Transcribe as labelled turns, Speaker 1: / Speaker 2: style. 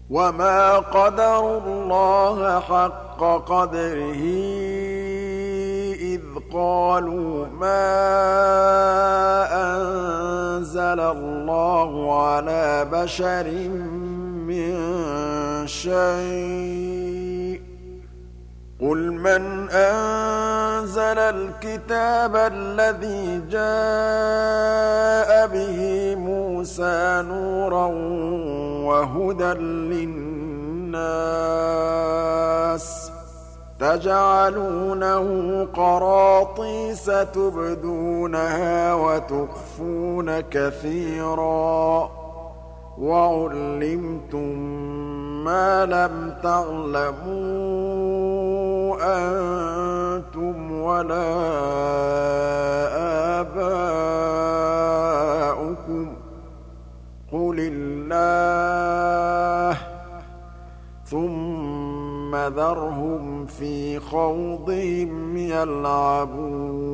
Speaker 1: وَمَا قَدَرُوا اللَّهَ حَقَّ قَدْرِهِ إِذْ قَالُوا مَا أَنزَلَ اللَّهُ عَلَىٰ بَشَرٍ مِّن شَيْءٍ ۗ قُلْ مَنْ أَنزَلَ الْكِتَابَ الَّذِي جَاءَ بِهِ مُوسَىٰ نُورًا وَهُدًى لِّلنَّاسِ تَجْعَلُونَهُ قَرَاطِيسَ تُبْدُونَهَا وَتُخْفُونَ كَثِيرًا وَعُلِّمْتُم مَّا لَمْ تَعْلَمُوا أَنتُمْ وَلَا آبَاؤُكُمْ ۖ قُلِ اللَّهُ ۖ ثُمَّ ذَرْهُمْ فِي خَوْضِهِمْ يَلْعَبُونَ